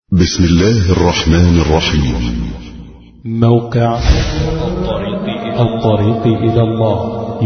بسم الله الرحمن الرحيم. موقع الطريق إلى الله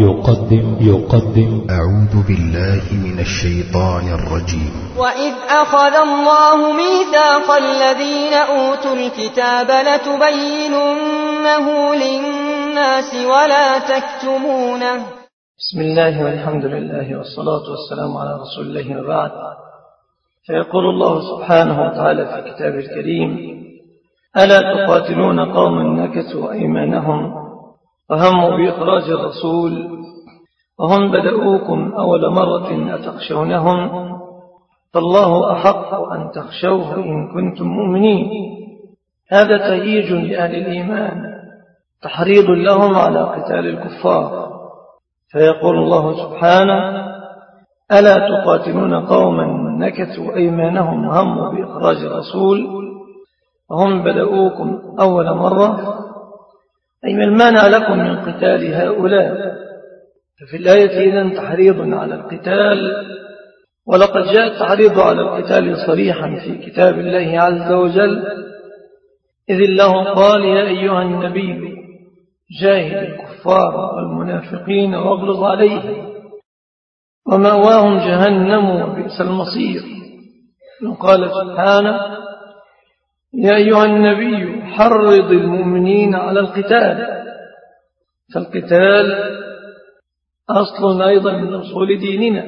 يقدم أعوذ بالله من الشيطان الرجيم. وإذ أخذ الله ميثاق الذين أوتوا الكتاب لتبيننه للناس ولا تكتمونه. بسم الله والحمد لله والصلاة والسلام على رسول الله وبعد. فيقول الله سبحانه وتعالى في كتابه الكريم: ألا تقاتلون قوما نكثوا أيمانهم وهموا بإخراج الرسول وهم بدأوكم أول مرة أتخشونهم فالله أحق أن تخشوه إن كنتم مؤمنين. هذا تهييج لأهل الإيمان، تحريض لهم على قتال الكفار. فيقول الله سبحانه: ألا تقاتلون قوما نكثوا أيمانهم وهموا بإخراج الرسول وهم بدأوكم أول مرة، أي ما المانع لكم من قتال هؤلاء؟ ففي الآية إذن تحريض على القتال، ولقد جاء التحريض على القتال صريحا في كتاب الله عز وجل، إذ الله قال: يا أيها النبي جاهد الكفار والمنافقين واغلظ عليهم ومأواهم جهنم وبئس المصير. وقال سبحانه: يا أيها النبي حرض المؤمنين على القتال. فالقتال أصل أيضا من أصول ديننا،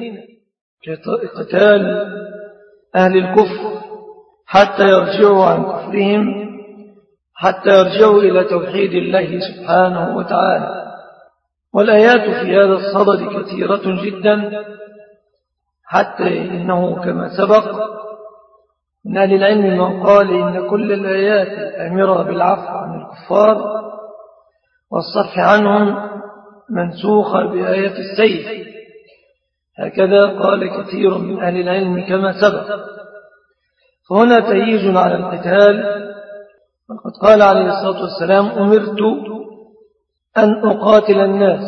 قتال أهل الكفر حتى يرجعوا عن كفرهم، حتى يرجعوا إلى توحيد الله سبحانه وتعالى. والآيات في هذا الصدد كثيرة جدا، حتى إنه كما سبق من أهل العلم من قال إن كل الآيات الآمرة بالعفو عن الكفار والصفح عنهم منسوخة بآية السيف. هكذا قال كثير من أهل العلم كما سبق. فهنا تهييج على القتال، وقد قال عليه الصلاة والسلام: أمرت أن أقاتل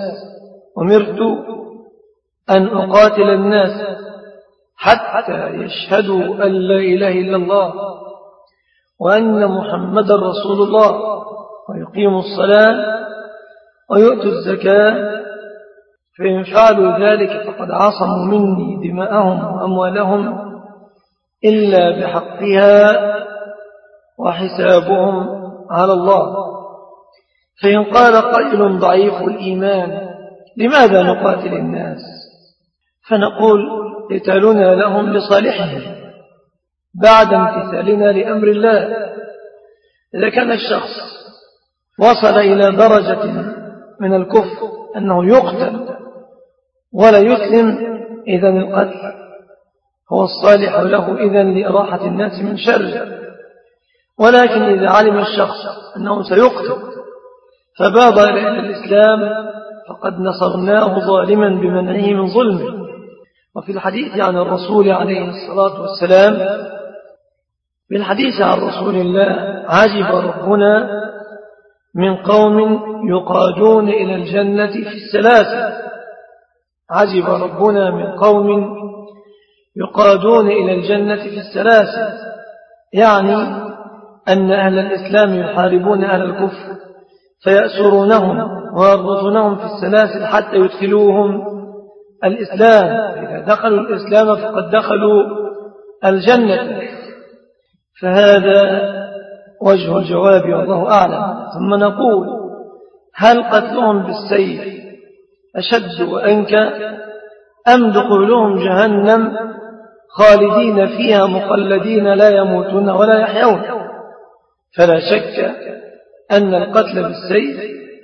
الناس حتى يشهدوا أن لا إله إلا الله وأن محمد رسول الله ويقيموا الصلاة ويؤتوا الزكاة، فإن فعلوا ذلك فقد عصموا مني دماءهم وأموالهم إلا بحقها وحسابهم على الله. فإن قال قائل ضعيف الإيمان: لماذا نقاتل الناس؟ فنقول: قتالنا لهم لصالحهم بعد امتثالنا لأمر الله. إذا كان الشخص وصل إلى درجة من الكفر أنه يقتل ولا يسلم، إذن القتل هو الصالح له إذن لإراحة الناس من شر. ولكن إذا علم الشخص أنه سيقتل فبادر إلى الإسلام فقد نصرناه ظالما بمنعه من ظلمه. وفي الحديث عن الرسول عليه الصلاة والسلام، بالحديث عن رسول الله: عجب ربنا من قوم يقادون إلى الجنة في السلاسل. عجب ربنا من قوم يقادون إلى الجنة في السلاسل، يعني أن أهل الإسلام يحاربون أهل الكفر فيأسرونهم ويربطونهم في السلاسل حتى يدخلوهم الإسلام. إذا دخلوا الإسلام فقد دخلوا الجنة. فهذا وجه الجواب والله أعلم. ثم نقول: هل قتلهم بالسيف أشد وأنكى أم دخولهم جهنم خالدين فيها مخلدين لا يموتون ولا يحيون؟ فلا شك أن القتل بالسيف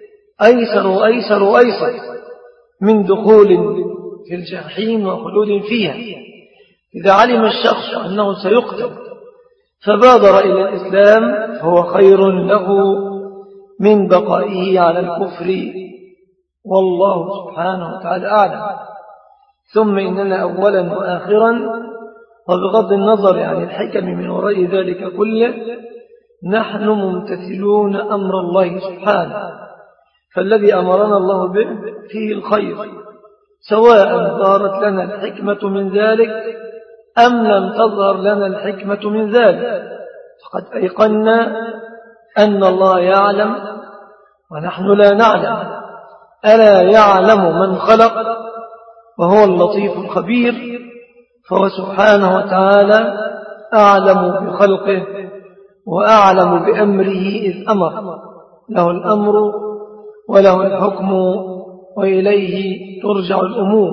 أيسر من دخول في الجحيم وخلود فيها. إذا علم الشخص أنه سيقتل فبادر إلى الإسلام فهو خير له من بقائه على الكفر، والله سبحانه وتعالى أعلم. ثم إننا أولا وآخرا، وبغض النظر عن الحكم من وراء ذلك كله، نحن ممتثلون أمر الله سبحانه. فالذي أمرنا الله به فيه الخير، سواء ظهرت لنا الحكمة من ذلك أم لم تظهر لنا الحكمة من ذلك، فقد أيقنا أن الله يعلم ونحن لا نعلم. ألا يعلم من خلق وهو اللطيف الخبير، فهو سبحانه وتعالى أعلم بخلقه وأعلم بأمره إذ أمر. له الأمر وله الحكم وإليه ترجع الأمور.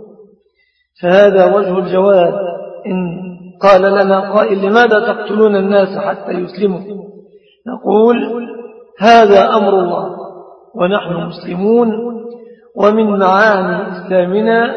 فهذا وجه الجواب إن قال لنا قائل لماذا تقتلون الناس حتى يسلموا؟ نقول هذا أمر الله ونحن مسلمون، ومن معاني إسلامنا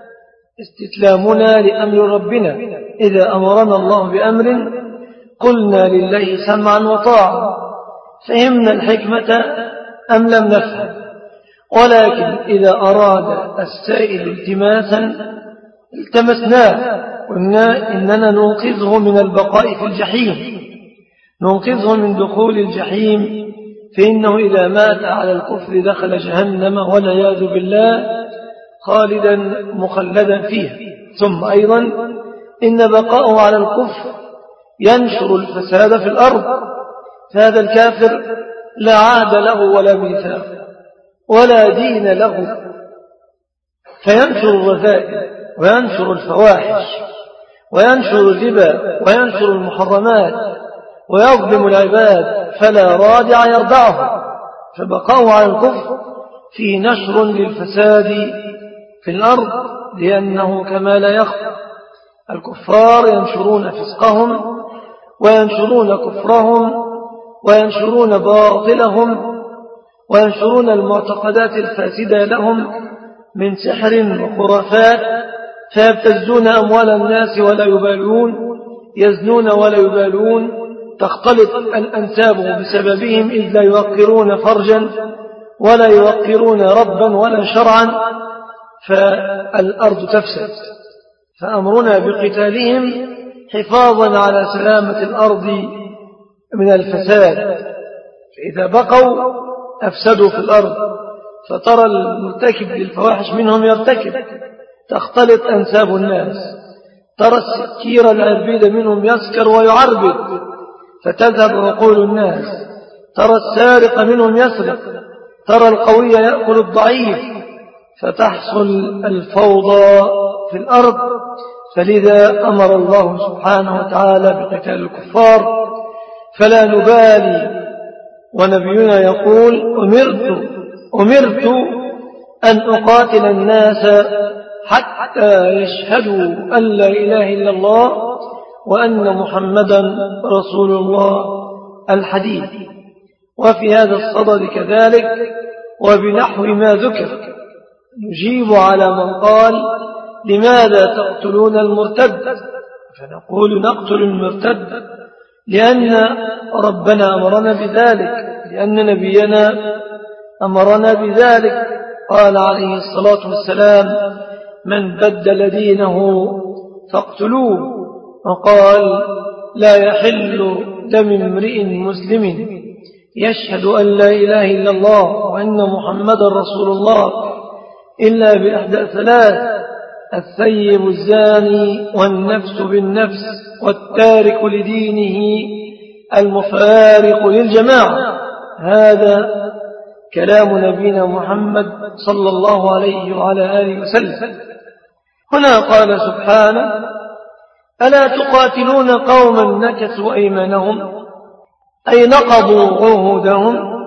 استسلامنا لأمر ربنا. إذا أمرنا الله بأمر قلنا لله سمعا وطاعة، فهمنا الحكمة أم لم نفهم. ولكن إذا أراد السائل التماسا التمسناه، قلنا إننا ننقذه من البقاء في الجحيم، ننقذه من دخول الجحيم، فإنه إذا مات على الكفر دخل جهنم والعياذ بالله خالدا مخلدا فيها. ثم أيضا إن بقاءه على الكفر ينشر الفساد في الأرض، فهذا الكافر لا عهد له ولا ميثاق ولا دين له، فينشر الرذائل وينشر الفواحش وينشر الربا وينشر المحرمات ويظلم العباد، فلا رادع يردعه. فبقاؤه على الكفر في نشر للفساد في الأرض، لأنه كما لا يخفى الكفار ينشرون فسقهم وينشرون كفرهم وينشرون باطلهم وينشرون المعتقدات الفاسدة لهم من سحر وخرافات، فيبتزون أموال الناس ولا يبالون، يزنون ولا يبالون، تختلط الأنساب بسببهم، إذ لا يوقرون فرجا ولا يوقرون ربا ولا شرعا، فالأرض تفسد. فأمرنا بقتالهم حفاظا على سلامة الأرض من الفساد. فإذا بقوا أفسدوا في الأرض، فترى المرتكب للفواحش منهم يرتكب، تختلط أنساب الناس، ترى السكير العربيد منهم يسكر ويعربد فتذهب عقول الناس، ترى السارق منهم يسرق، ترى القوي يأكل الضعيف، فتحصل الفوضى في الأرض. فلذا أمر الله سبحانه وتعالى بقتال الكفار، فلا نبالي. ونبينا يقول أمرت أن أقاتل الناس حتى يشهدوا أن لا إله إلا الله وأن محمدا رسول الله الحديث. وفي هذا الصدد كذلك وبنحو ما ذكر نجيب على من قال لماذا تقتلون المرتد؟ فنقول نقتل المرتد لأن ربنا أمرنا بذلك، لأن نبينا أمرنا بذلك. قال عليه الصلاة والسلام من بدل دينه فاقتلوه، وقال لا يحل دم امرئ مسلم يشهد أن لا إله إلا الله وأن محمد رسول الله إلا بإحدى ثلاث: الثيب الزاني والنفس بالنفس والتارك لدينه المفارق للجماعة. هذا كلام نبينا محمد صلى الله عليه وعلى آله وسلم. هنا قال سبحانه ألا تقاتلون قوما نكثوا أيمانهم أي نقضوا عهودهم،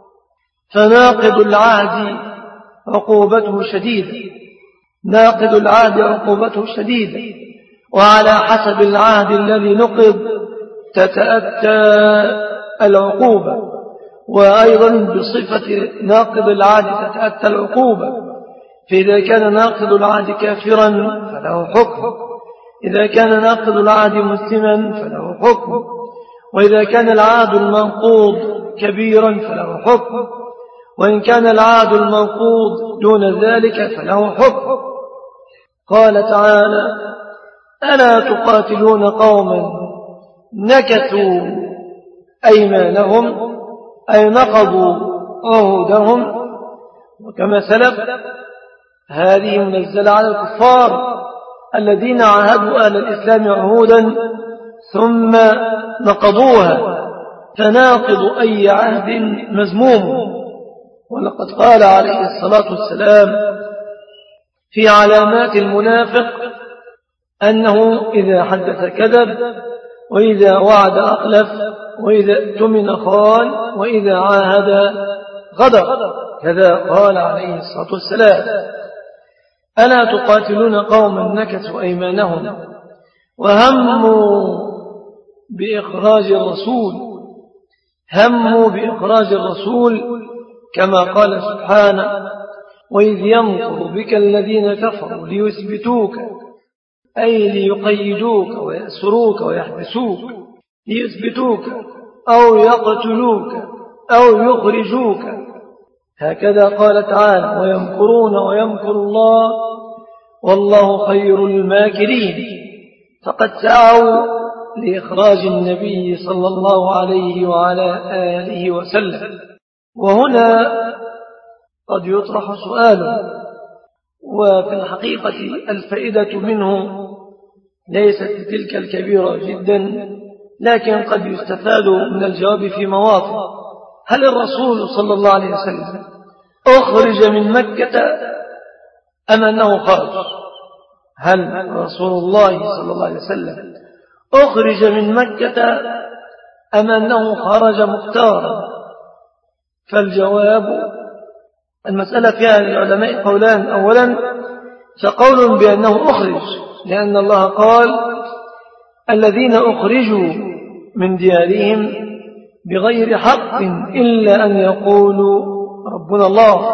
فناقض العهد عقوبته شديدة، ناقض العهد عقوبته شديدة، وعلى حسب العهد الذي نقض تتأتى العقوبة، وأيضا بصفة ناقض العهد تتأتى العقوبة. فإذا كان ناقض العهد كافرا فله حكم، إذا كان ناقض العهد مسلما فله حكم، وإذا كان العهد المنقوض كبيرا فله حكم، وإن كان العهد المنقوض دون ذلك فله حكم. قال تعالى ألا تقاتلون قوما نكثوا أيمانهم أي نقضوا عهودهم. وكما سلف هذه منزلة على الكفار الذين عاهدوا أهل الإسلام عهودا ثم نقضوها، فناقض أي عهد مذموم. ولقد قال عليه الصلاة والسلام في علامات المنافق أنه إذا حدث كذب، وإذا وعد أخلف، وإذا اؤتمن خان، وإذا عاهد غدر. كذا قال عليه الصلاة والسلام: ألا تقاتلون قوما نكثوا أيمانهم وهموا بإخراج الرسول كما قال سبحانه: وإذ يمكر بك الذين كفروا ليثبتوك، أي ليقيدوك ويأسروك ويحبسوك، ليثبتوك أو يقتلوك أو يخرجوك. هكذا قال تعالى: ويمكرون ويمكر الله والله خير الماكرين. فقد سعوا لإخراج النبي صلى الله عليه وعلى آله وسلم. وهنا قد يطرح سؤال، وفي الحقيقة الفائدة منه ليست تلك الكبيرة جدا، لكن قد يستفاد من الجواب في مواطن. هل الرسول صلى الله عليه وسلم أخرج من مكة أم أنه خرج؟ هل رسول الله صلى الله عليه وسلم أخرج من مكة أم أنه خرج مختارا؟ فالجواب: المسألة فيها للعلماء قولان. أولا، فقول بأنه أخرج، لأن الله قال: الذين أخرجوا من ديارهم بغير حق إلا أن يقولوا ربنا الله.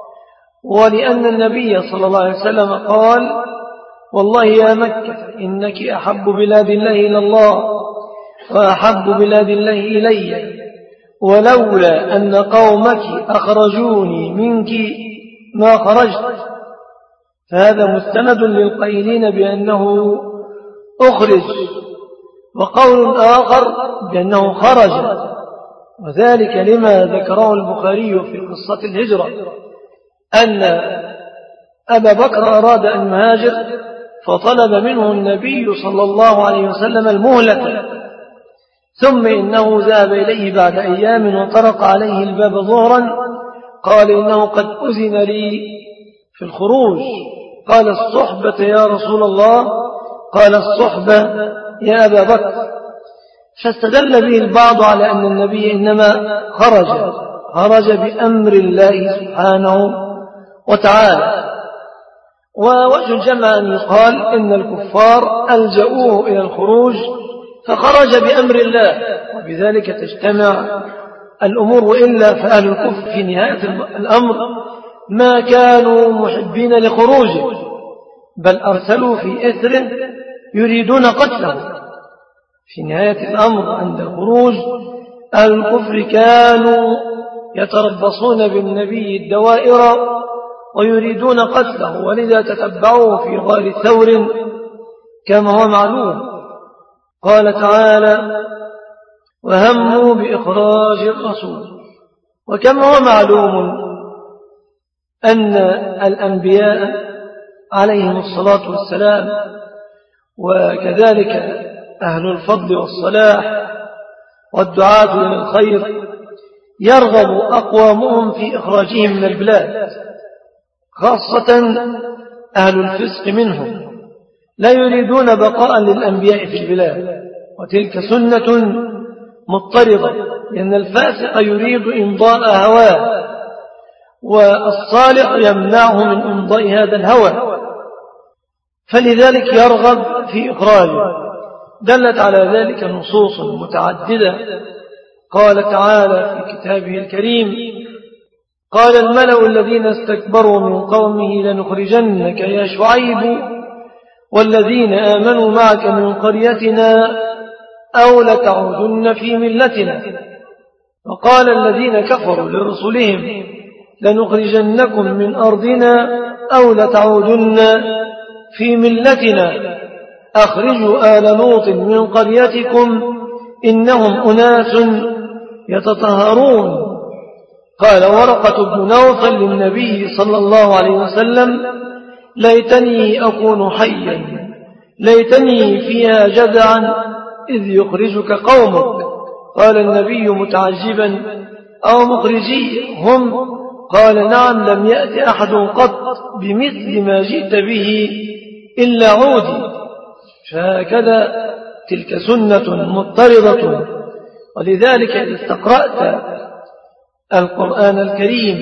ولأن النبي صلى الله عليه وسلم قال: والله يا مكة إنك أحب بلاد الله إلى الله وأحب بلاد الله إلي، ولولا أن قومك أخرجوني منك ما خرجت. فهذا مستند للقائلين بأنه أخرج. وقول آخر بأنه خرج، وذلك لما ذكره البخاري في قصة الهجرة، أن أبا بكر أراد أن يهاجر فطلب منه النبي صلى الله عليه وسلم المهلة، ثم إنه ذهب إليه بعد أيام وطرق عليه الباب ظهرا، قال: إنه قد أذن لي في الخروج. قال: الصحبة يا رسول الله؟ قال: الصحبة يا أبا بكر. فاستدل به البعض على أن النبي إنما خرج بأمر الله سبحانه وتعالى. ووجه الجمع أن يقال إن الكفار ألجأوه إلى الخروج فخرج بأمر الله، وبذلك تجتمع الأمور. وإلا فأهل الكفر في نهاية الأمر ما كانوا محبين لخروجه، بل أرسلوا في إثره يريدون قتله. في نهاية الأمر عند الخروج أهل الكفر كانوا يتربصون بالنبي الدوائر ويريدون قتله، ولذا تتبعوه في غار ثور كما هو معلوم. قال تعالى: وهموا بإخراج الرسول. وكما هو معلوم أن الأنبياء عليهم الصلاة والسلام، وكذلك أهل الفضل والصلاح والدعاة إلى الخير، يرغب أقوامهم في إخراجهم من البلاد، خاصة أهل الفسق منهم، لا يريدون بقاء للأنبياء في البلاد، وتلك سنة مضطردة، لأن الفاسق يريد إمضاء هواه، والصالح يمنعه من إمضاء هذا الهوى، فلذلك يرغب في إخراجه. دلت على ذلك نصوص متعددة. قال تعالى في كتابه الكريم: قال الملأ الذين استكبروا من قومه لنخرجنك يا شعيب والذين آمنوا معك من قريتنا أو لتعودن في ملتنا. وقال الذين كفروا لرسلهم لنخرجنكم من أرضنا أو لتعودن في ملتنا أخرجوا آل لوط من قريتكم إنهم أناس يتطهرون. قال ورقة بن نوفل للنبي صلى الله عليه وسلم: ليتني أكون حيا، ليتني فيها جذعا إذ يخرجك قومك. قال النبي متعجبا أو مخرجي هم؟ قال نعم، لم يأت أحد قط بمثل ما جئت به إلا عودي. فهكذا تلك سنة مضطردة. ولذلك إذا استقرأت القرآن الكريم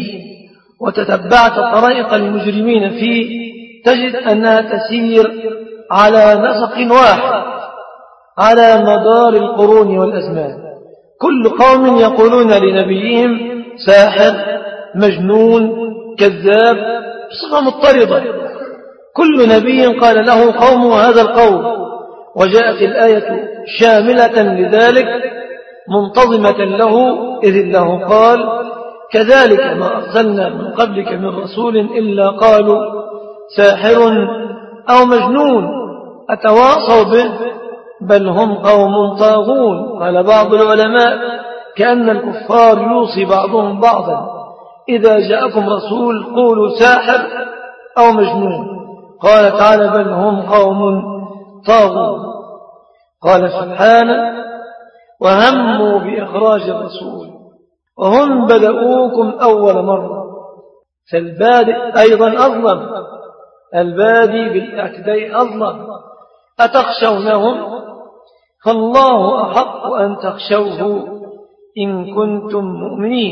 وتتبعت طريق المجرمين فيه تجد أنها تسير على نسق واحد على مدار القرون والأزمان. كل قوم يقولون لنبيهم ساحر، مجنون، كذاب، بصفة مضطردة. كل نبي قال له قوم هذا القول، وجاءت الآية شاملة لذلك منتظمة له، إذ الله قال كذلك ما أرسلنا من قبلك من رسول إلا قالوا ساحر أو مجنون أتواصوا به بل هم قوم طاغون. قال بعض العلماء كأن الكفار يوصي بعضهم بعضا إذا جاءكم رسول قولوا ساحر أو مجنون. قال تعالى بل هم قوم طاغون. قال سبحانه وهموا بإخراج الرسول وهم بدؤوكم أول مرة. فالبادئ أيضا أظلم، البادي بالأكدي أظلم. أتخشونهم؟ فالله أحق أن تخشوه إن كنتم مؤمنين.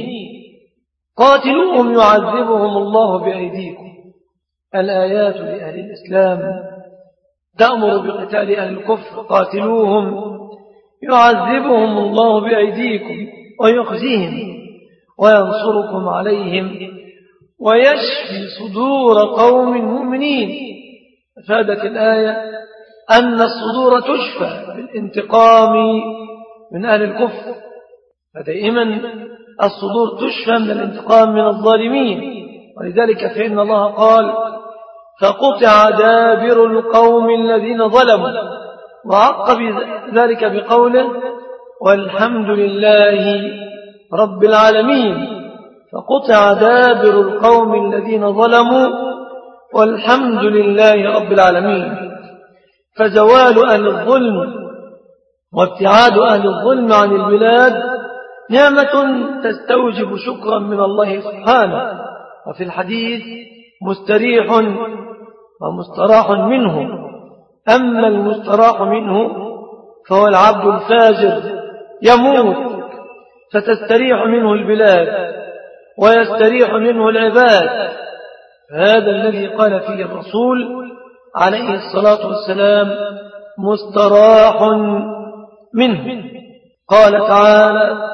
قاتلوهم يعذبهم الله بأيديكم. الآيات لأهل الإسلام تأمر بقتال أهل الكفر. قاتلوهم يعذبهم الله بأيديكم ويخزيهم وينصركم عليهم ويشفي صدور قوم مؤمنين. أفادت الآية أن الصدور تشفى بالانتقام من أهل الكفر. فدائما الصدور تشفى من الانتقام من الظالمين. ولذلك فإن الله قال فقطع دابر القوم الذين ظلموا، وعقب ذلك بقوله والحمد لله رب العالمين. فقطع دابر القوم الذين ظلموا والحمد لله رب العالمين. فزوال أهل الظلم وابتعاد أهل الظلم عن البلاد نعمة تستوجب شكرا من الله سبحانه. وفي الحديث مستريح ومستراح منه. أما المستراح منه فهو العبد الفاجر يموت فتستريح منه البلاد ويستريح منه العباد. هذا الذي قال فيه الرسول عليه الصلاة والسلام مستراح منه. قال تعالى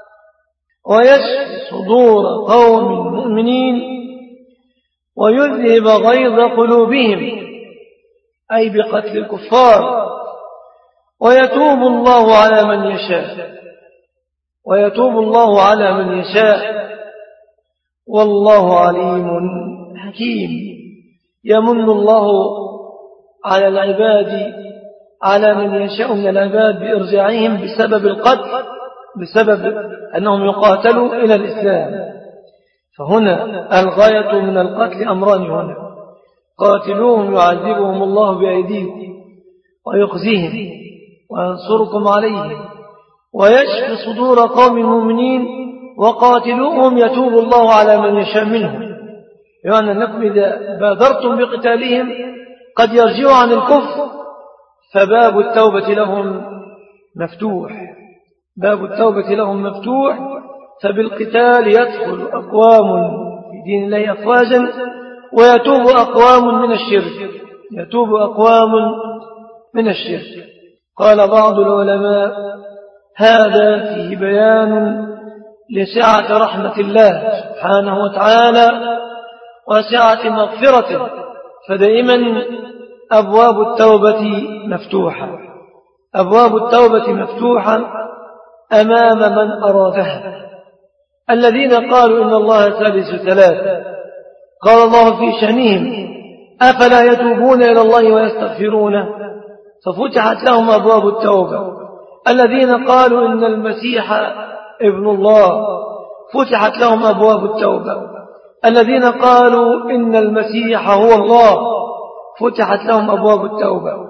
ويشفي صدور قوم مؤمنين ويذهب غيظ قلوبهم، أي بقتل الكفار. ويتوب الله على من يشاء، ويتوب الله على من يشاء، والله عليم حكيم. يمن الله على العباد على من يشاء من العباد بإرجاعهم بسبب القتل، بسبب أنهم يقاتلوا إلى الإسلام. فهنا الغاية من القتل أمران هنا: قاتلوهم يعذبهم الله بأيديكم ويخزيهم وينصركم عليهم ويشفي صدور قوم مؤمنين، وقاتلوهم يتوب الله على من يشاء منهم. يعني أنكم إذا بادرتم بقتالهم قد يرجعوا عن الكفر، فباب التوبة لهم مفتوح، باب التوبة لهم مفتوح. فبالقتال يدخل أقوام في دين الله أفواجا ويتوب أقوام من الشرك، يتوب أقوام من الشرك. قال بعض العلماء هذا فيه بيان لسعة رحمة الله سبحانه وتعالى وسعة مغفرته، فدائما أبواب التوبة مفتوحة، أبواب التوبة مفتوحة أمام من أرادها. الذين قالوا إن الله ثالث ثلاثة قال الله في شأنهم أفلا يتوبون إلى الله ويستغفرونه، ففتحت لهم أبواب التوبة. الذين قالوا إن المسيح ابن الله فتحت لهم أبواب التوبة. الذين قالوا إن المسيح هو الله فتحت لهم أبواب التوبة.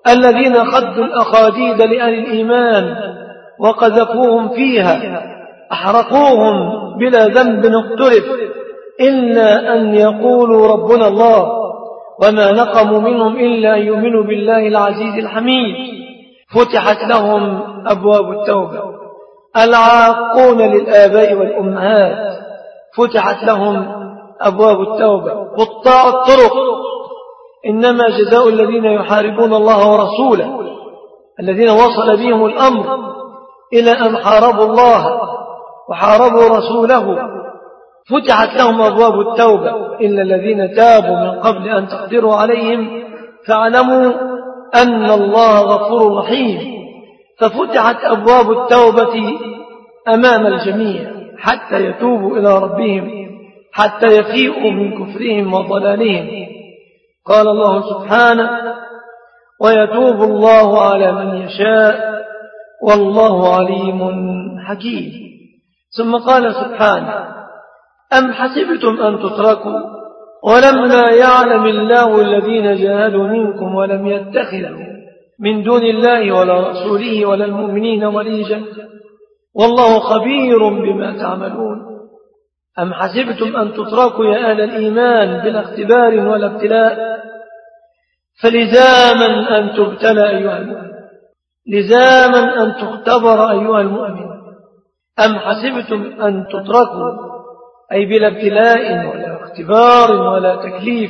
الذين خدوا الأخاديد لأهل الإيمان وقذفوهم فيها أحرقوهم بلا ذنب اقترف إلا أن يقولوا ربنا الله وما نقموا منهم إلا أن يؤمنوا بالله العزيز الحميد فتحت لهم أبواب التوبة. العاقون للآباء والأمهات فتحت لهم أبواب التوبة. قطاع الطرق إنما جزاء الذين يحاربون الله ورسوله الذين وصل بهم الأمر إلى أن حاربوا الله وحاربوا رسوله فتحت لهم أبواب التوبة إلا الذين تابوا من قبل أن تقدروا عليهم فاعلموا أن الله غفور رحيم. ففتحت أبواب التوبة أمام الجميع حتى يتوبوا إلى ربهم حتى يفيئوا من كفرهم وضلالهم. قال الله سبحانه ويتوب الله على من يشاء والله عليم حكيم. ثم قال سبحانه أم حسبتم أن تتركوا ولما يعلم الله الذين جاهدوا منكم ولم يتخذوا من دون الله ولا رسوله ولا المؤمنين وليجا والله خبير بما تعملون. أم حسبتم أن تتركوا يا أهل الإيمان بلا اختبار ولا ابتلاء فلزاما أن تبتلى أيها المؤمن لزاما أن تختبر أيها المؤمن. أم حسبتم أن تتركوا أي بلا ابتلاء ولا اختبار ولا تكليف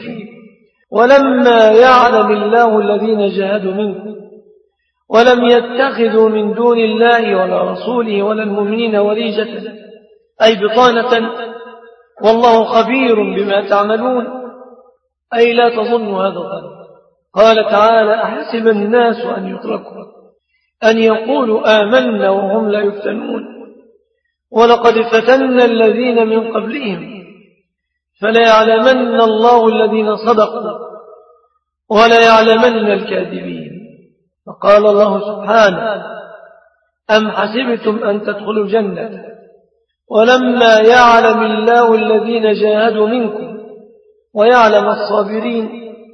ولما يعلم الله الذين جاهدوا منكم ولم يتخذوا من دون الله ولا رسوله ولا المؤمنين وليجة أي بطانة والله خبير بما تعملون أي لا تظنوا هذا الظن. قال تعالى أحسب الناس أن يتركوا أن يقولوا آمنا وهم لا يفتنون ولقد فتنا الذين من قبلهم فليعلمن الله الذين صدقوا وليعلمن الكاذبين. فقال الله سبحانه أم حسبتم أن تدخلوا الجنة ولما يعلم الله الذين جاهدوا منكم ويعلم الصابرين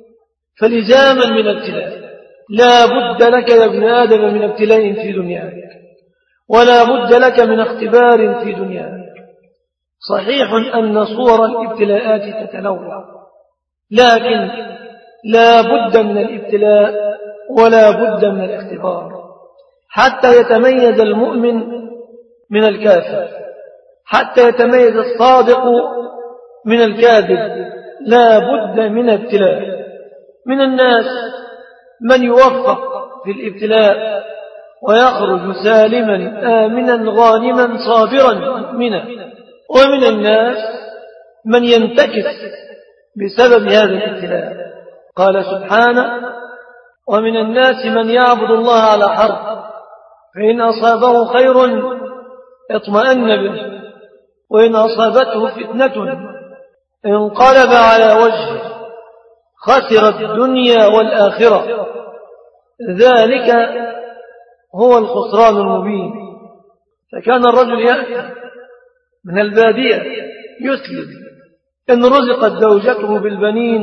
فلزاما من ابتلاء لا بد لك يا ابن آدم من ابتلاء في دنياك ولا بد لك من اختبار في دنياك. صحيح أن صور الابتلاءات تتنوع لكن لا بد من الابتلاء ولا بد من الاختبار حتى يتميز المؤمن من الكافر حتى يتميز الصادق من الكاذب لا بد من ابتلاء. من الناس من يوفق في الابتلاء ويخرج سالما آمنا غانما صابرا مؤمنا ومن الناس من ينتكس بسبب هذا الابتلاء. قال سبحانه ومن الناس من يعبد الله على حرف فإن أصابه خير اطمأن به وإن أصابته فتنة انقلب على وجهه خسر الدنيا والآخرة ذلك هو الخسران المبين. فكان الرجل يأتي من البادية يسلم إن رزقت زوجته بالبنين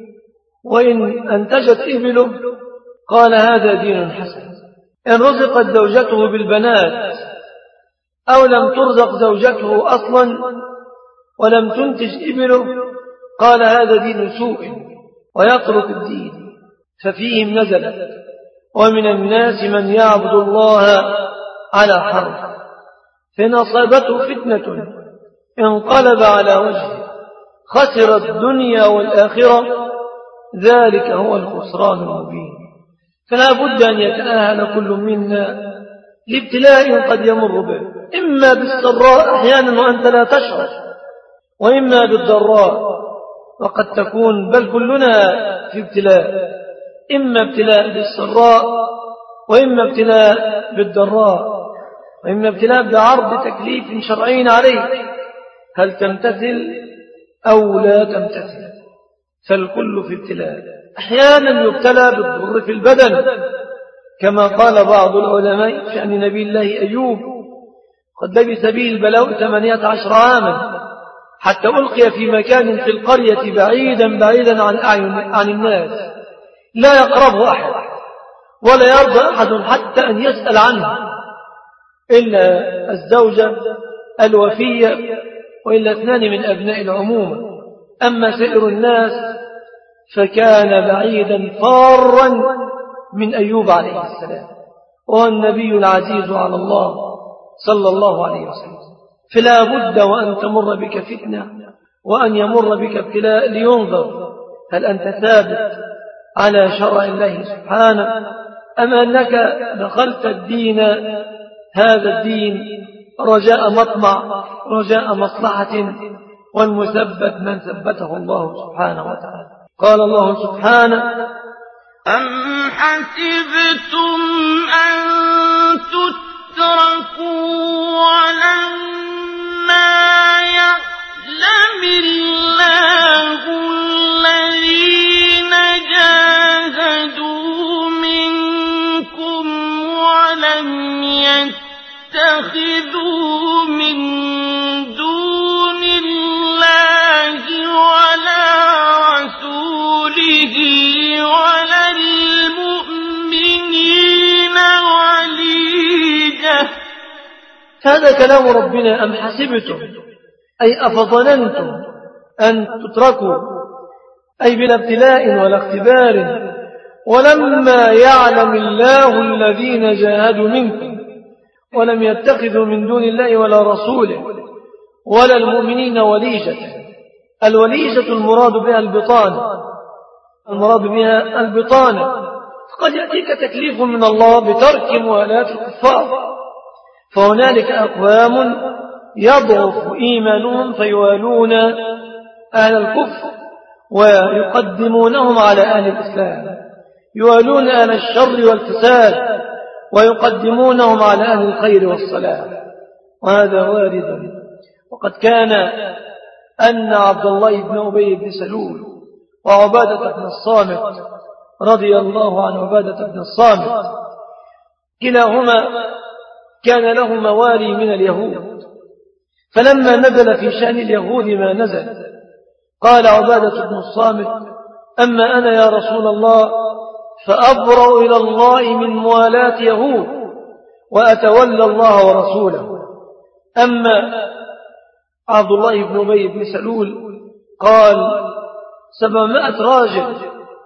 وإن أنتجت إبله قال هذا دين حسن. إن رزقت زوجته بالبنات أو لم ترزق زوجته أصلا ولم تنتج إبله قال هذا دين سوء ويترك الدين. ففيهم نزلت ومن الناس من يعبد الله على حرف فإن أصابته فتنة انقلب على وجهه خسر الدنيا والآخرة ذلك هو الخسران المبين. فلا بد أن يتأهل كل منا لابتلاء قد يمر به إما بالسراء أحيانا وأنت لا تشعر وإما بالضراء وقد تكون بل كلنا في ابتلاء إما ابتلاء بالسراء وإما ابتلاء بالضراء وإما ابتلاء بعرض تكليف شرعي عليك هل تمتثل أو لا تمتثل. فالكل في ابتلاء. أحيانا يبتلى بالضر في البدن كما قال بعض العلماء في شأن نبي الله أيوب قد لبث به البلاء 18 عاما حتى ألقي في مكان في القرية بعيدا عن الناس لا يقربه أحد ولا يرضى أحد حتى أن يسأل عنه إلا الزوجة الوفية وإلا 2 من أبناء العمومة. أما سائر الناس فكان بعيدا فارا من أيوب عليه السلام، وهو النبي العزيز على الله صلى الله عليه وسلم. فلا بد وأن تمر بك فتنة وأن يمر بك ابتلاء لينظر هل أنت ثابت على شرع الله سبحانه أم أنك دخلت الدين هذا الدين رجاء مطمع رجاء مصلحة، والمثبت من ثبته الله سبحانه وتعالى. قال الله سبحانه: أم حسبتم أن تتركوا ولما يعلم الله الذين جاهدوا منكم ولم يتخذوا من دون الله ولا رسوله ولا المؤمنين وليجة. هذا كلام ربنا. أم حسبتم أي أفظننتم أن تتركوا أي بلا ابتلاء ولا اختبار ولما يعلم الله الذين جاهدوا منكم ولم يتخذوا من دون الله ولا رسوله ولا المؤمنين وليجة. الوليجة المراد بها البطانة. فقد يأتيك تكليف من الله بترك موالاة الكفار، فهنالك أقوام يضعف إيمانهم فيوالون أهل الكفر ويقدمونهم على أهل الإسلام، يوالون أهل الشر والفساد ويقدمونهم على أهل الخير والصلاح، وهذا وارد. وقد كان أن عبد الله بن أبي بن سلول وعبادة بن الصامت رضي الله عن عبادة بن الصامت كلاهما كان له موالي من اليهود، فلما نزل في شأن اليهود ما نزل قال عبادة بن الصامت: أما أنا يا رسول الله فأبرأ إلى الله من موالاة يهود وأتولى الله ورسوله. أما عبد الله بن أبي بن سلول قال: 700 راجل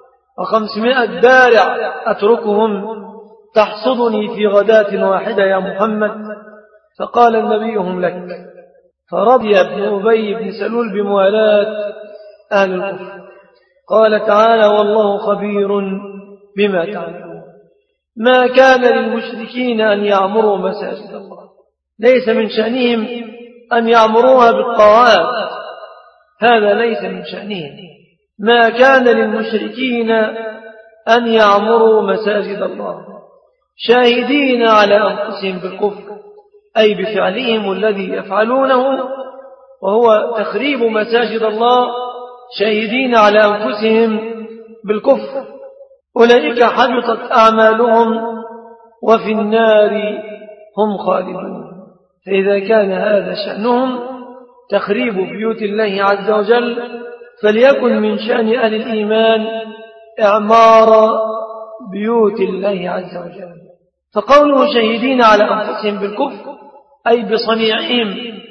و500 بارع أتركهم تحصدني في غداة واحدة يا محمد؟ فقال النبي: هم لك. فرضي ابن أبي بن سلول بموالاة أهل الكفر. قال تعالى: والله خبير بما تعملون. ما كان للمشركين أن يعمروا مساجد الله، ليس من شأنهم أن يعمروها بالطاعات، هذا ليس من شأنهم. ما كان للمشركين أن يعمروا مساجد الله شاهدين على أنفسهم بالكفر، أي بفعلهم الذي يفعلونه وهو تخريب مساجد الله، شاهدين على أنفسهم بالكفر. أولئك حبطت أعمالهم وفي النار هم خالدون. فإذا كان هذا شأنهم تخريب بيوت الله عز وجل، فليكن من شأن أهل الإيمان إعمار بيوت الله عز وجل. فقوله شهيدين على أنفسهم بالكفر أي بصنيعهم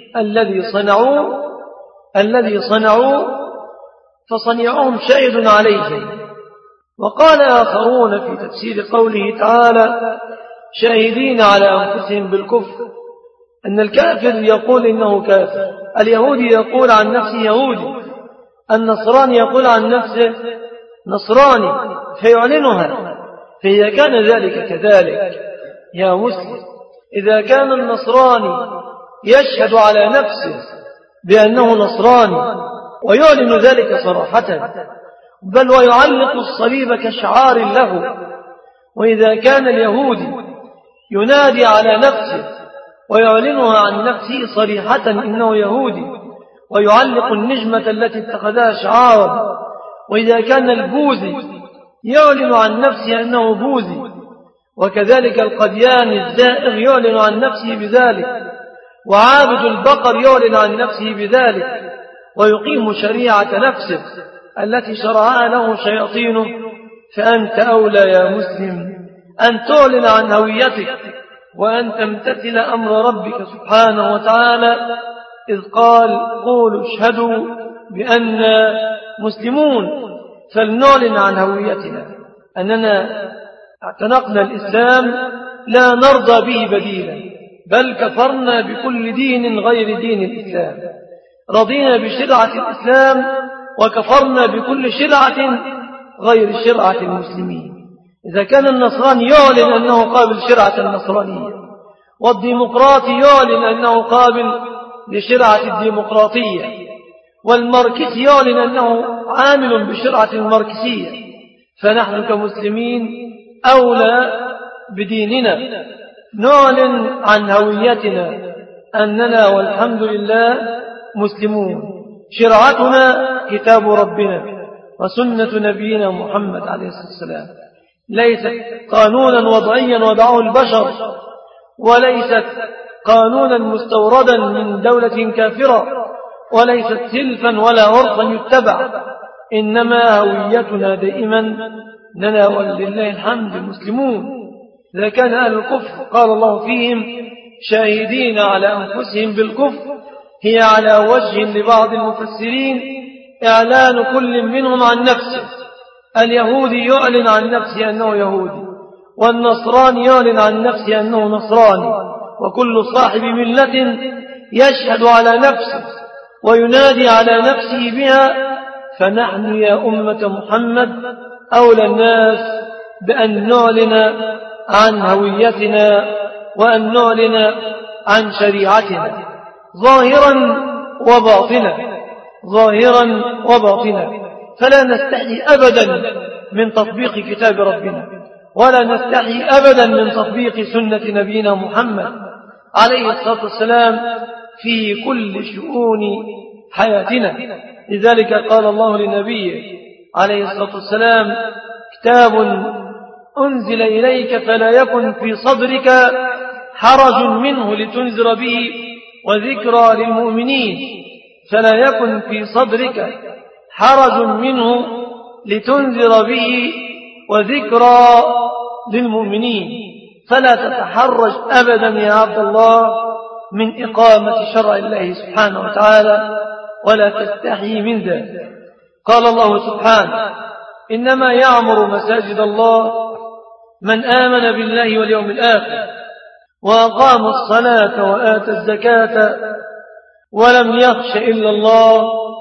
الذي صنعوا فصنيعهم شاهد عليهم. وقال آخرون في تفسير قوله تعالى شاهدين على أنفسهم بالكفر أن الكافر يقول إنه كافر، اليهودي يقول عن نفسه يهودي، النصراني يقول عن نفسه نصراني فيعلنها. فإذا كان ذلك كذلك يا مسلم، إذا كان النصراني يشهد على نفسه بأنه نصراني ويعلن ذلك صراحة، بل ويعلق الصليب كشعار له، وإذا كان اليهودي ينادي على نفسه ويعلنها عن نفسه صريحة إنه يهودي ويعلق النجمة التي اتخذها شعارا، وإذا كان البوذي يعلن عن نفسه أنه بوذي، وكذلك القديان الزائغ يعلن عن نفسه بذلك، وعابد البقر يعلن عن نفسه بذلك، ويقيم شريعة نفسه التي شرعها له شياطينه، فأنت أولى يا مسلم أن تعلن عن هويتك وأن تمتثل أمر ربك سبحانه وتعالى إذ قال قولوا اشهدوا بأننا مسلمون. فلنعلن عن هويتنا أننا اعتنقنا الإسلام لا نرضى به بديلا، بل كفرنا بكل دين غير دين الإسلام، رضينا بشرعة الإسلام وكفرنا بكل شرعة غير شرعة المسلمين. إذا كان النصراني يعلن أنه قابل شرعة النصرانية، والديمقراطي يعلن أنه قابل لشرعة الديمقراطية، والماركسي يعلن أنه عامل بشرعة الماركسية، فنحن كمسلمين أولى بديننا. نعلن عن هويتنا أننا والحمد لله مسلمون، شرعتنا كتاب ربنا وسنة نبينا محمد عليه الصلاة والسلام، ليست قانونا وضعيا وضعه البشر، وليست قانونا مستوردا من دولة كافرة، وليست سلفا ولا عرفا يتبع، إنما هويتنا دائما لنا ولله الحمد مسلمون. إذا كان أهل الكفر قال الله فيهم شاهدين على أنفسهم بالكفر، هي على وجه لبعض المفسرين إعلان كل منهم عن نفسه. اليهودي يعلن عن نفسه أنه يهودي، والنصراني يعلن عن نفسه أنه نصراني، وكل صاحب ملة يشهد على نفسه وينادي على نفسه بها. فنحن يا أمة محمد أولى الناس بأن نعلن عن هويتنا وأن نعلن عن شريعتنا ظاهرا وباطنا، ظاهرا وباطنا. فلا نستحي أبدا من تطبيق كتاب ربنا، ولا نستحي أبدا من تطبيق سنة نبينا محمد عليه الصلاة والسلام في كل شؤون حياتنا. لذلك قال الله لنبيه عليه الصلاة والسلام كتاب أنزل إليك فلا يكن في صدرك حرج منه لتنذر به وذكرى للمؤمنين، فلا يكن في صدرك حرج منه لتنذر به وذكرى للمؤمنين. فلا تتحرج أبدا يا عبد الله من إقامة شرع الله سبحانه وتعالى، ولا تستحي من ذلك. قال الله سبحانه إنما يعمر مساجد الله من آمن بالله واليوم الآخر وأقام الصلاة وآتى الزكاة ولم يخش إلا الله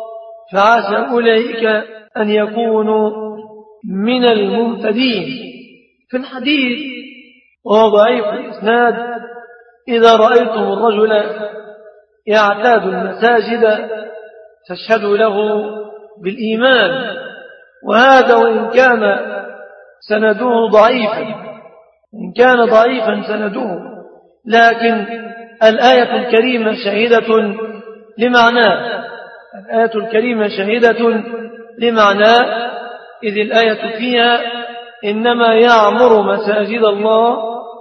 فعسى أولئك أن يكونوا من المهتدين. في الحديث وهو ضعيف الإسناد إذا رأيتم الرجل يعتاد المساجد فاشهدوا له بالإيمان، وهذا وإن كان سنده ضعيفا، إن كان ضعيفا سنده، لكن الآية الكريمة شاهدة لمعناه، الآية الكريمة شاهدة لمعناه، إذ الآية فيها إنما يعمر مساجد الله.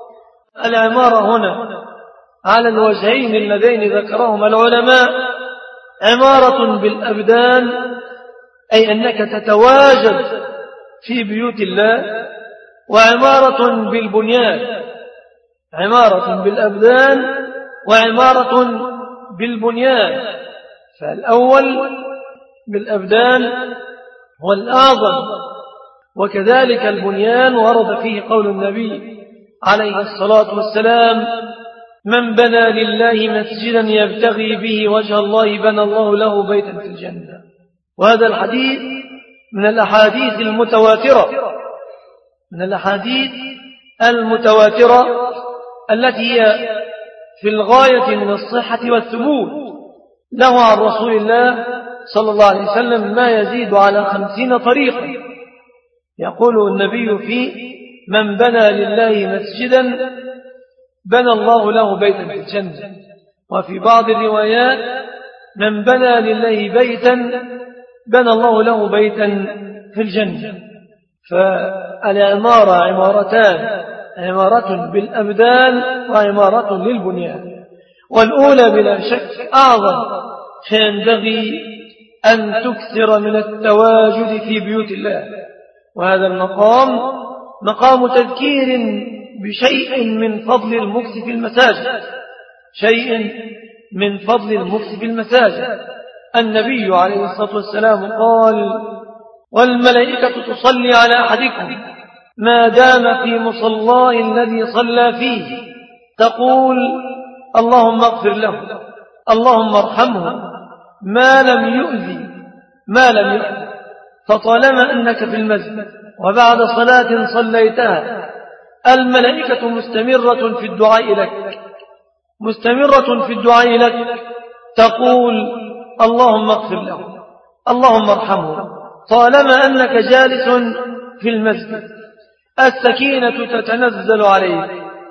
العمارة هنا على الوجهين اللذين ذكرهما العلماء، عمارة بالأبدان أي أنك تتواجد في بيوت الله، وعمارة بالبنيان، عمارة بالأبدان وعمارة بالبنيان. فالأول بالأبدان هو الأعظم، وكذلك البنيان ورد فيه قول النبي عليه الصلاة والسلام من بنى لله مسجدا يبتغي به وجه الله بنى الله له بيتا في الجنة. وهذا الحديث من الأحاديث المتواترة، من الأحاديث المتواترة التي هي في الغاية من الصحة والثبوت، له عن رسول الله صلى الله عليه وسلم ما يزيد على 50 طريقا. يقول النبي فيه من بنى لله مسجدا بنى الله له بيتا في الجنة. وفي بعض الروايات من بنى لله بيتا بنى الله له بيتا في الجنة. فالعمارة عمارتان، عمارة بالأبدان وعمارة للبنيان، والأولى بلا شك أعظم، فينبغي أن تكثر من التواجد في بيوت الله. وهذا المقام مقام تذكير بشيء من فضل المكث في المساجد، شيء من فضل المكث في المساجد. النبي عليه الصلاة والسلام قال: والملائكة تصلي على أحدكم ما دام في مصلاه الذي صلى فيه، تقول: اللهم اغفر له، اللهم ارحمه، ما لم يؤذي. فطالما أنك في المسجد وبعد صلاة صليتها، الملائكة مستمرة في الدعاء لك، تقول: اللهم اغفر له، اللهم ارحمه، طالما أنك جالس في المسجد. السكينة تتنزل عليك،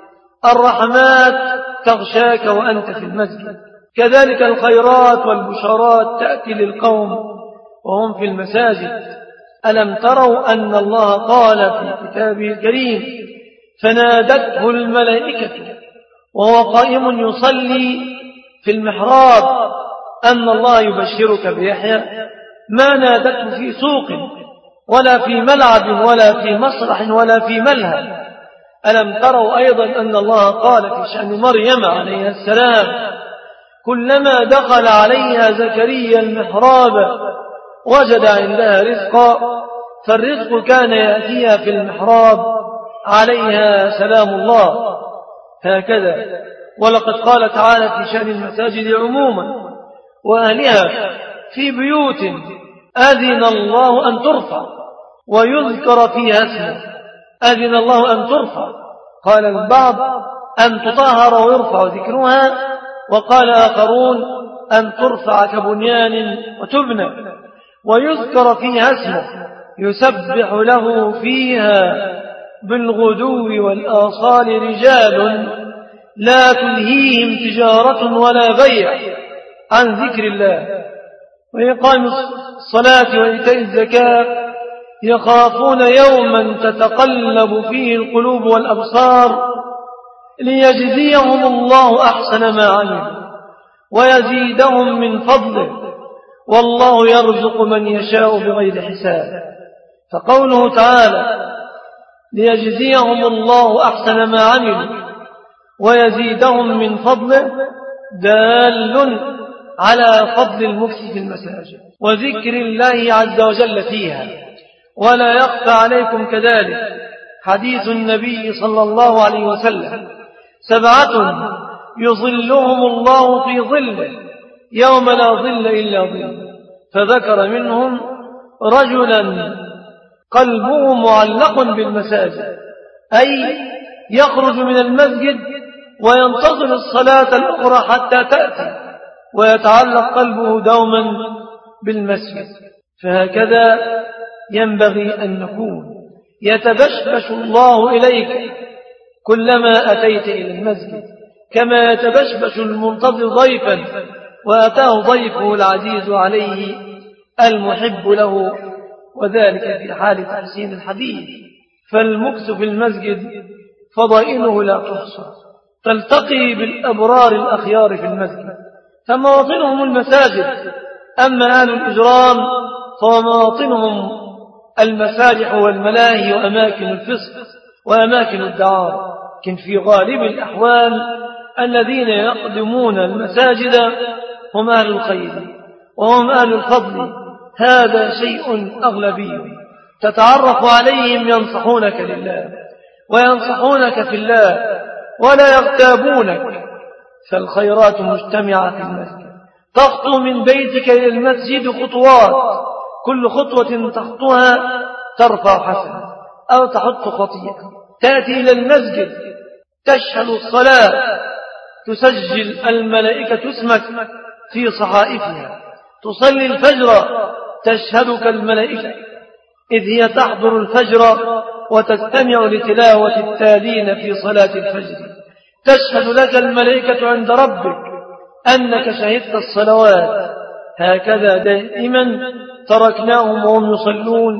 الرحمات تغشاك وأنت في المسجد، كذلك الخيرات والبشارات تأتي للقوم وهم في المساجد. ألم تروا أن الله قال في كتابه الكريم: فنادته الملائكة وهو قائم يصلي في المحراب أن الله يبشرك بيحيى؟ ما نادته في سوق ولا في ملعب ولا في مسرح ولا في ملهى. ألم تروا أيضا أن الله قال في شأن مريم عليها السلام: كلما دخل عليها زكريا المحراب وجد عندها رزقا، فالرزق كان يأتيها في المحراب عليها سلام الله. هكذا. ولقد قال تعالى في شأن المساجد عموما وأهلها: في بيوت أذن الله أن ترفع ويذكر فيها اسمه. أذن الله أن ترفع، قال البعض أن تطهر ويرفع ذكرها، وقال آخرون أن ترفع كبنيان وتبنى ويذكر فيها اسمه، يسبح له فيها بالغدو والآصال رجال لا تلهيهم تجارة ولا بيع عن ذكر الله وإقام الصلاة وإيتاء الزكاة، يخافون يوما تتقلب فيه القلوب والأبصار، ليجزيهم الله أحسن ما عملوا ويزيدهم من فضله، والله يرزق من يشاء بغير حساب. فقوله تعالى: ليجزيهم الله أحسن ما عملوا ويزيدهم من فضله، دال على فضل المكث في المساجد وذكر الله عز وجل فيها. ولا يخفى عليكم كذلك حديث النبي صلى الله عليه وسلم: 7 يظلهم الله في ظله يوم لا ظل إلا ظله، فذكر منهم رجلا قلبه معلق بالمساجد، أي يخرج من المسجد وينتظر الصلاة الأخرى حتى تأتي، ويتعلق قلبه دوما بالمسجد. فهكذا ينبغي أن نكون، يتبشبش الله إليك كلما أتيت إلى المسجد، كما يتبشبش المنتظر ضيفا وأتاه ضيفه العزيز عليه المحب له، وذلك في حال تحسين الحديث. فالمكث في المسجد فضائله لا تحصى، تلتقي بالأبرار الأخيار في المسجد، فمواطنهم المساجد. أما أهل الإجرام فمواطنهم المسارح والملاهي وأماكن الفسق وأماكن الدعارة. لكن في غالب الأحوال الذين يقدمون المساجد هم أهل الخير وهم أهل الفضل، هذا شيء أغلبي. تتعرف عليهم ينصحونك لله وينصحونك في الله ولا يغتابونك، فالخيرات مجتمعة في المسجد. تخطو من بيتك إلى المسجد خطوات، كل خطوة تخطوها ترفع حسنة أو تحط خطيئة. تأتي إلى المسجد تشهد الصلاة، تسجل الملائكة اسمك في صحائفها. تصلي الفجر تشهدك الملائكة إذ هي تحضر الفجر وتستمع لتلاوة التالين في صلاة الفجر. تشهد لك الملائكة عند ربك أنك شهدت الصلوات. هكذا دائما تركناهم وهم يصلون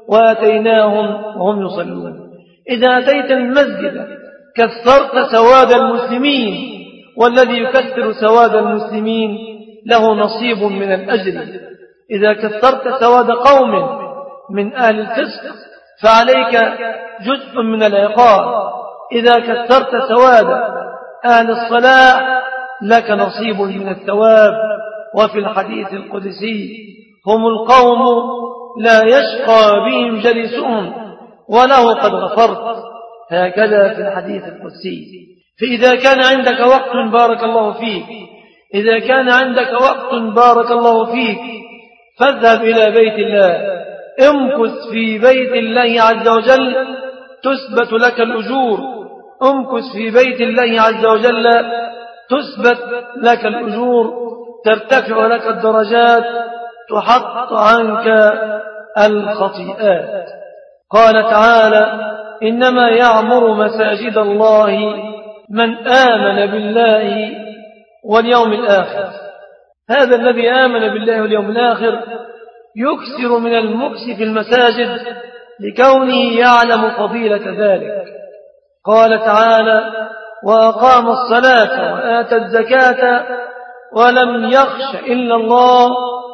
وأتيناهم وهم يصلون. إذا أتيت المسجد كثرت سواد المسلمين، والذي يكثر سواد المسلمين له نصيب من الأجر. إذا كثرت سواد قوم من أهل الفسق فعليك جزء من العقاب. إذا كثرت سواد أهل الصلاح لك نصيب من الثواب. وفي الحديث القدسي هم القوم لا يشقى بهم جلسهم وله قد غفرت، هكذا في الحديث القدسي. فإذا كان عندك وقت بارك الله فيك، إذا كان عندك وقت بارك الله فيك، فاذهب إلى بيت الله، امكث في بيت الله عز وجل تثبت لك الأجور، امكث في بيت الله عز وجل تثبت لك الأجور، ترتفع لك الدرجات، تحط عنك الخطيئات. قال تعالى: إنما يعمر مساجد الله من آمن بالله واليوم الآخر. هذا الذي آمن بالله واليوم الآخر يكثر من المكث في المساجد لكونه يعلم فضيلة ذلك. قال تعالى: وأقام الصلاة وآتى الزكاة ولم يخش إلا الله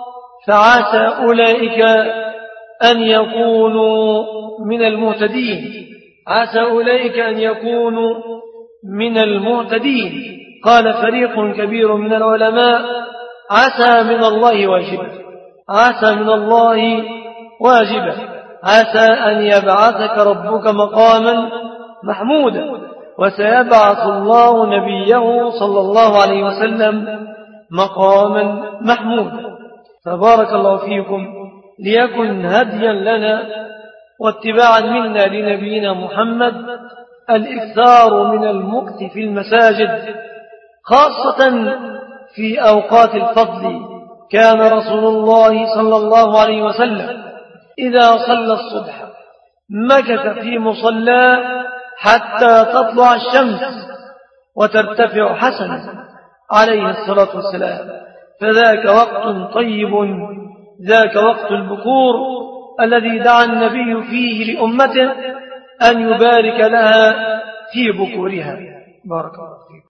فعسى أولئك أن يكونوا من المهتدين. عسى أولئك أن يكونوا من المهتدين. قال فريق كبير من العلماء: عسى من الله واجبة، عسى من الله واجبة، عسى أن يبعثك ربك مقاما محمودا. وسيبعث الله نبيه صلى الله عليه وسلم مقاما محمودا. فبارك الله فيكم، ليكن هديا لنا واتباعا منا لنبينا محمد الإكثار من المكث في المساجد، خاصة في أوقات الفضل. كان رسول الله صلى الله عليه وسلم إذا صلى الصبح مكث في مصلاه حتى تطلع الشمس وترتفع حسنا عليه الصلاة والسلام. فذاك وقت طيب، ذاك وقت البكور الذي دعا النبي فيه لأمته أن يبارك لها في بكورها. بارك الله فيكم.